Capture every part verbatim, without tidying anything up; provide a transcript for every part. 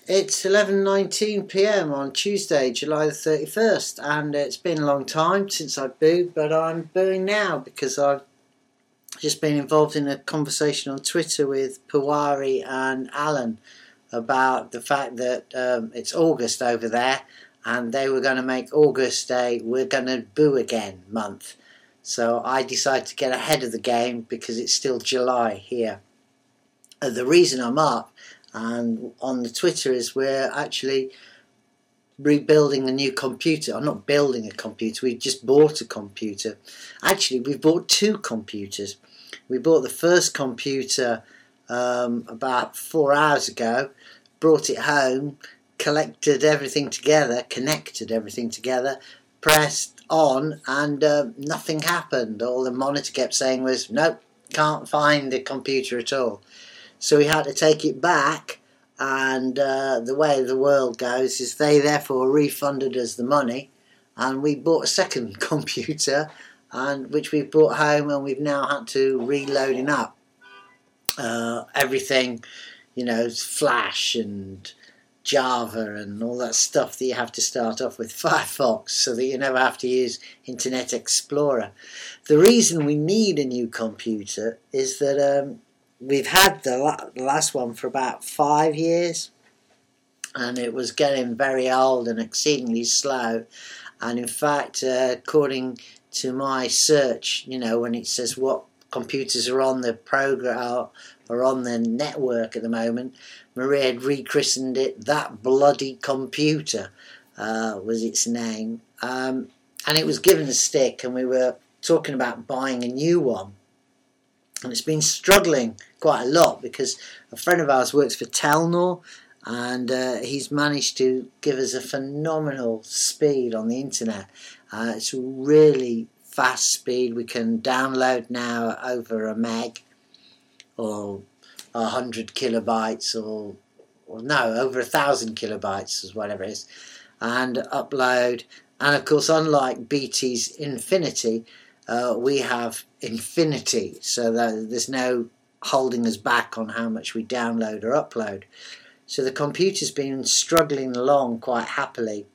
It's eleven nineteen p m on Tuesday, July the thirty-first, and it's been a long time since I booed, but I'm booing now because I've just been involved in a conversation on Twitter with Pawari and Alan about the fact that um, it's August over there, and they were going to make August a "we're going to boo again" month. So I decided to get ahead of the game because it's still July here. Uh, the reason I'm up and on the Twitter is we're actually rebuilding a new computer. I'm not building a computer, we just bought a computer. Actually, we've bought two computers. We bought the first computer um, about four hours ago, brought it home, collected everything together, connected everything together, pressed on, and uh, nothing happened. All the monitor kept saying was, nope, can't find the computer at all. So we had to take it back, and uh, the way the world goes is they therefore refunded us the money, and we bought a second computer, and which we brought home, and we've now had to reloading up uh, everything, you know, Flash and Java and all that stuff that you have to start off with Firefox so that you never have to use Internet Explorer. The reason we need a new computer is that um, we've had the last one for about five years and it was getting very old and exceedingly slow. And in fact, uh, according to my search, you know, when it says what computers are on the program or on the network at the moment, Maria had rechristened it "That Bloody Computer" uh, was its name. Um, and it was given a stick, and we were talking about buying a new one. And it's been struggling quite a lot because a friend of ours works for Telnor, and uh, he's managed to give us a phenomenal speed on the internet. Uh, it's a really fast speed. We can download now over a meg or a hundred kilobytes or, or no, over a thousand kilobytes is whatever it is, and upload. And of course, unlike B T's Infinity, Uh, we have infinity, so that there's no holding us back on how much we download or upload. So the computer's been struggling along quite happily.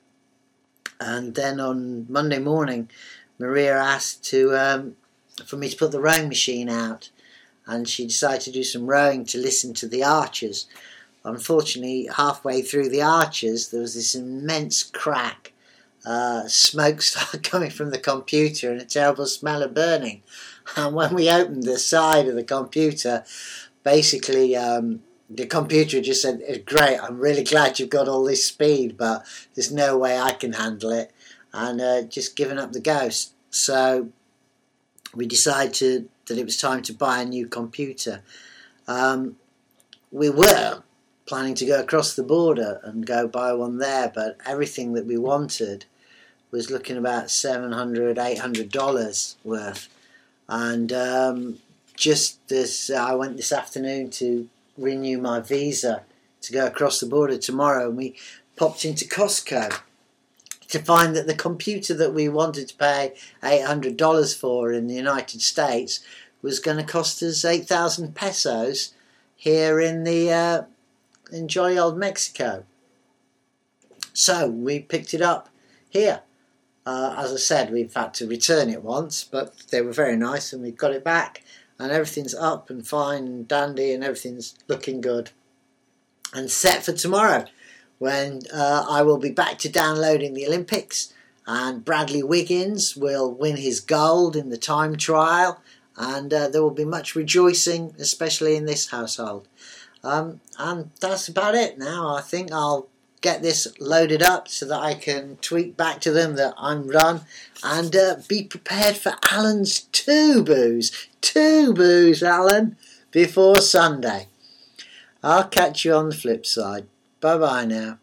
And then on Monday morning, Maria asked to um, for me to put the rowing machine out, and she decided to do some rowing to listen to the Archers. Unfortunately, halfway through the Archers, there was this immense crack. Uh, smoke started coming from the computer and a terrible smell of burning. And when we opened the side of the computer, basically um, the computer just said, "Great, I'm really glad you've got all this speed, but there's no way I can handle it," and uh, just given up the ghost. So we decided to, that it was time to buy a new computer. Um, we were planning to go across the border and go buy one there, but everything that we wanted was looking about seven hundred dollars, eight hundred dollars worth. And um, just this, uh, I went this afternoon to renew my visa to go across the border tomorrow, and we popped into Costco to find that the computer that we wanted to pay eight hundred dollars for in the United States was going to cost us eight thousand pesos here in the uh, in jolly old Mexico. So we picked it up here. Uh, as I said, we've had to return it once, but they were very nice and we got it back, and everything's up and fine and dandy, and everything's looking good and set for tomorrow, when uh, I will be back to downloading the Olympics, and Bradley Wiggins will win his gold in the time trial, and uh, there will be much rejoicing, especially in this household. Um, and that's about it now. I think I'll get this loaded up so that I can tweet back to them that I'm done, and uh, be prepared for Alan's two boos. Two boos, Alan, before Sunday. I'll catch you on the flip side. Bye bye now.